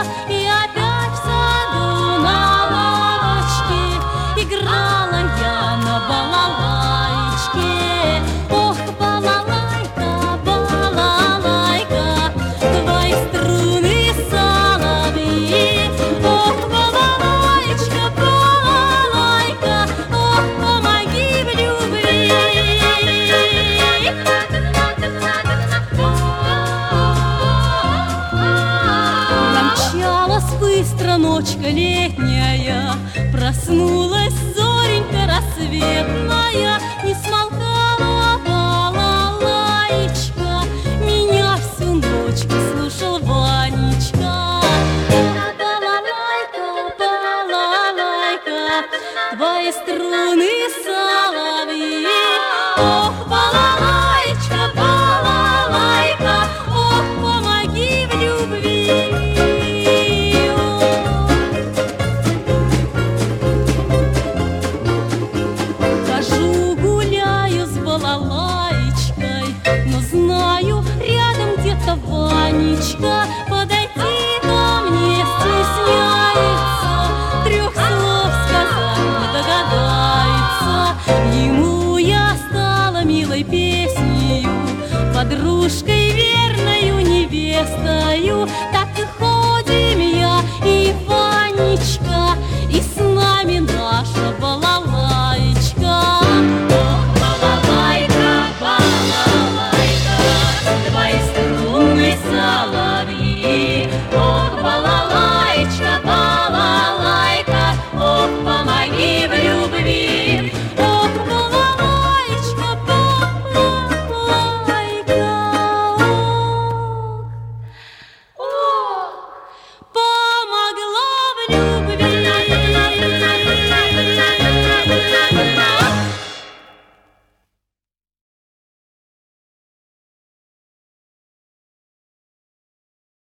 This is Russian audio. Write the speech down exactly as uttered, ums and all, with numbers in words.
И опять в саду на лавочке играла я на балалайке. Ох, балалайка, балалайка, твои струны соловьи. Ох, балалайка, балалайка, ох, помоги в любви. Промчалась быстро ночка летняя, проснулась зоренька рассветная. Не смолкала балалаечка, меня всю ночку слушал Ванечка. Балалайка, балалайка, твои струны соловьи.